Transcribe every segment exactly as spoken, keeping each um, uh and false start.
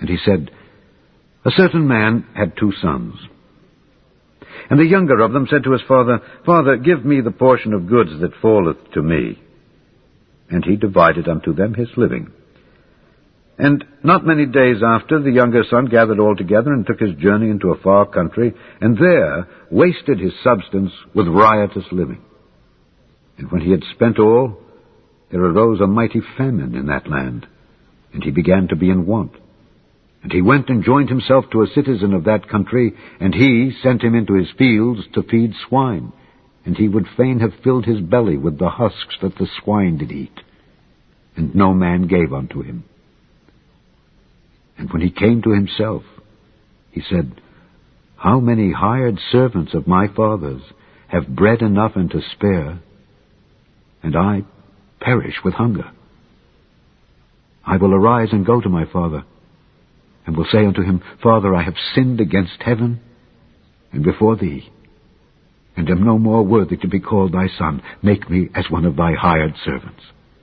And he said, A certain man had two sons. And the younger of them said to his father, Father, give me the portion of goods that falleth to me. And he divided unto them his living. And not many days after, the younger son gathered all together and took his journey into a far country, and there wasted his substance with riotous living. And when he had spent all, there arose a mighty famine in that land, and he began to be in want. And he went and joined himself to a citizen of that country, and he sent him into his fields to feed swine. And he would fain have filled his belly with the husks that the swine did eat. And no man gave unto him. And when he came to himself, he said, How many hired servants of my father's have bread enough and to spare, and I perish with hunger? I will arise and go to my father, and will say unto him, Father, I have sinned against heaven and before thee, and am no more worthy to be called thy son. Make me as one of thy hired servants.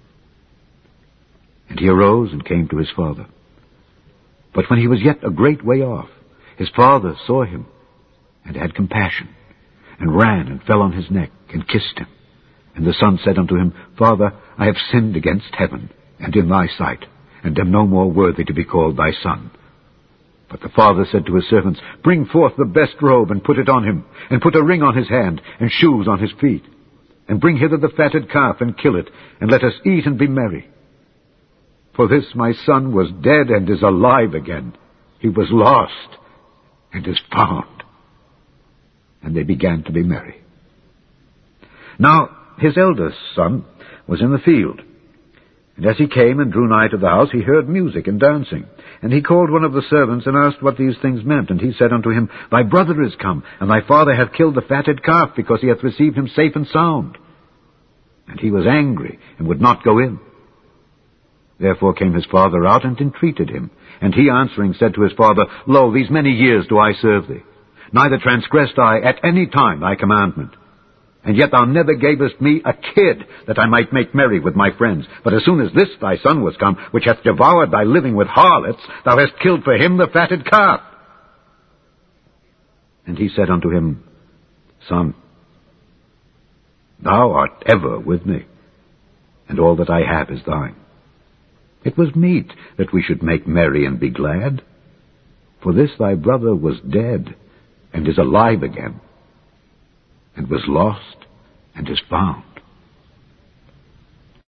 And he arose and came to his father. But when he was yet a great way off, his father saw him, and had compassion, and ran and fell on his neck, and kissed him. And the son said unto him, Father, I have sinned against heaven, and in thy sight, and am no more worthy to be called thy son. But the father said to his servants, Bring forth the best robe, and put it on him, and put a ring on his hand, and shoes on his feet. And bring hither the fatted calf, and kill it, and let us eat and be merry. For this my son was dead, and is alive again. He was lost, and is found. And they began to be merry. Now his eldest son was in the field. And as he came and drew nigh to the house, he heard music and dancing. And he called one of the servants, and asked what these things meant. And he said unto him, Thy brother is come, and thy father hath killed the fatted calf, because he hath received him safe and sound. And he was angry, and would not go in. Therefore came his father out, and entreated him. And he answering said to his father, Lo, these many years do I serve thee. Neither transgressed I at any time thy commandment. And yet thou never gavest me a kid, that I might make merry with my friends. But as soon as this thy son was come, which hath devoured thy living with harlots, thou hast killed for him the fatted calf. And he said unto him, Son, thou art ever with me, and all that I have is thine. It was meet that we should make merry and be glad. For this thy brother was dead, and is alive again, and was lost, and is found.